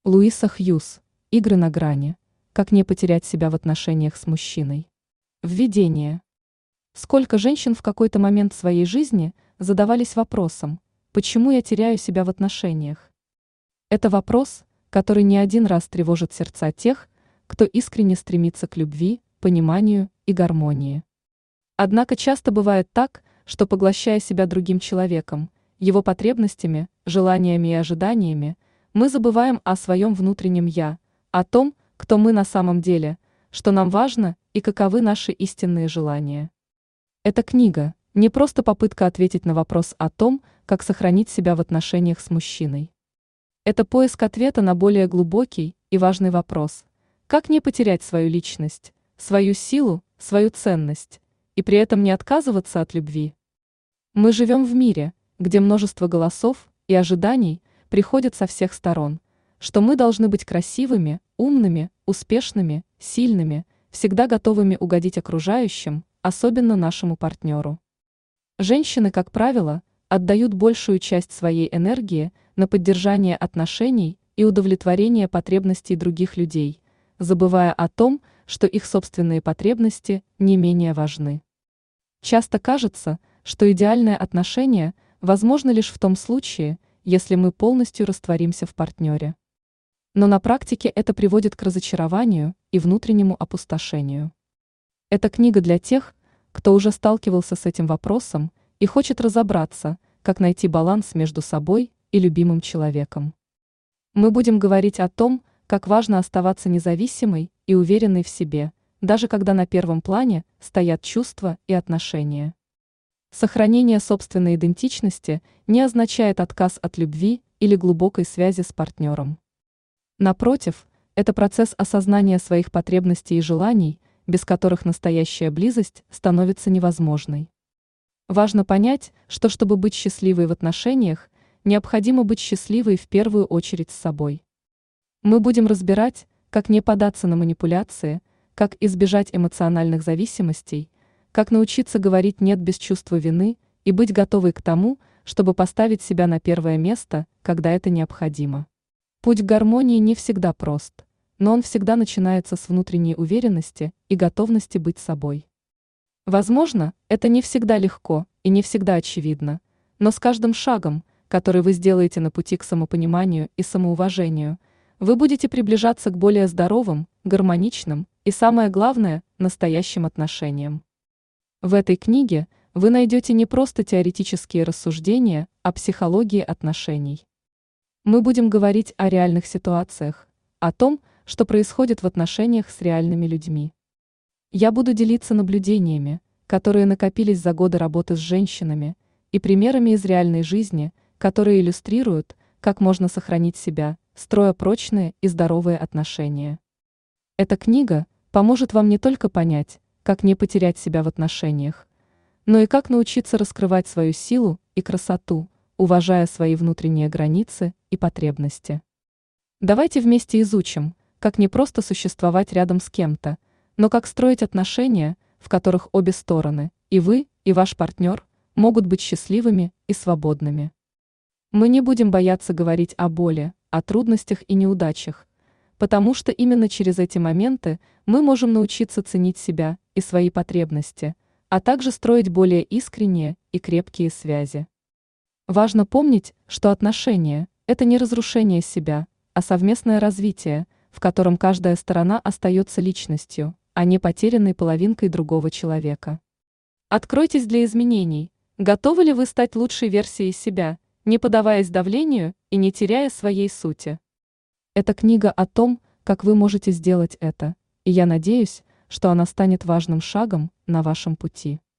Луиса Хьюз. Игры на грани. Как не потерять себя в отношениях с мужчиной. Введение. Сколько женщин в какой-то момент своей жизни задавались вопросом, почему я теряю себя в отношениях? Это вопрос, который не один раз тревожит сердца тех, кто искренне стремится к любви, пониманию и гармонии. Однако часто бывает так, что поглощая себя другим человеком, его потребностями, желаниями и ожиданиями, мы забываем о своем внутреннем «я», о том, кто мы на самом деле, что нам важно и каковы наши истинные желания. Эта книга – не просто попытка ответить на вопрос о том, как сохранить себя в отношениях с мужчиной. Это поиск ответа на более глубокий и важный вопрос – как не потерять свою личность, свою силу, свою ценность, и при этом не отказываться от любви. Мы живем в мире, где множество голосов и ожиданий приходят со всех сторон, что мы должны быть красивыми, умными, успешными, сильными, всегда готовыми угодить окружающим, особенно нашему партнеру. Женщины, как правило, отдают большую часть своей энергии на поддержание отношений и удовлетворение потребностей других людей, забывая о том, что их собственные потребности не менее важны. Часто кажется, что идеальное отношение возможно лишь в том случае, если мы полностью растворимся в партнере. Но на практике это приводит к разочарованию и внутреннему опустошению. Эта книга для тех, кто уже сталкивался с этим вопросом и хочет разобраться, как найти баланс между собой и любимым человеком. Мы будем говорить о том, как важно оставаться независимой и уверенной в себе, даже когда на первом плане стоят чувства и отношения. Сохранение собственной идентичности не означает отказ от любви или глубокой связи с партнером. Напротив, это процесс осознания своих потребностей и желаний, без которых настоящая близость становится невозможной. Важно понять, что чтобы быть счастливой в отношениях, необходимо быть счастливой в первую очередь с собой. Мы будем разбирать, как не поддаться на манипуляции, как избежать эмоциональных зависимостей, как научиться говорить «нет» без чувства вины и быть готовой к тому, чтобы поставить себя на первое место, когда это необходимо. Путь к гармонии не всегда прост, но он всегда начинается с внутренней уверенности и готовности быть собой. Возможно, это не всегда легко и не всегда очевидно, но с каждым шагом, который вы сделаете на пути к самопониманию и самоуважению, вы будете приближаться к более здоровым, гармоничным и, самое главное, настоящим отношениям. В этой книге вы найдете не просто теоретические рассуждения о психологии отношений. Мы будем говорить о реальных ситуациях, о том, что происходит в отношениях с реальными людьми. Я буду делиться наблюдениями, которые накопились за годы работы с женщинами, и примерами из реальной жизни, которые иллюстрируют, как можно сохранить себя, строя прочные и здоровые отношения. Эта книга поможет вам не только понять, как не потерять себя в отношениях, но и как научиться раскрывать свою силу и красоту, уважая свои внутренние границы и потребности. Давайте вместе изучим, как не просто существовать рядом с кем-то, но как строить отношения, в которых обе стороны, и вы, и ваш партнер, могут быть счастливыми и свободными. Мы не будем бояться говорить о боли, о трудностях и неудачах, потому что именно через эти моменты мы можем научиться ценить себя и свои потребности, а также строить более искренние и крепкие связи. Важно помнить, что отношения – это не разрушение себя, а совместное развитие, в котором каждая сторона остается личностью, а не потерянной половинкой другого человека. Откройтесь для изменений. Готовы ли вы стать лучшей версией себя, не поддаваясь давлению и не теряя своей сути? Эта книга о том, как вы можете сделать это, и я надеюсь, что она станет важным шагом на вашем пути.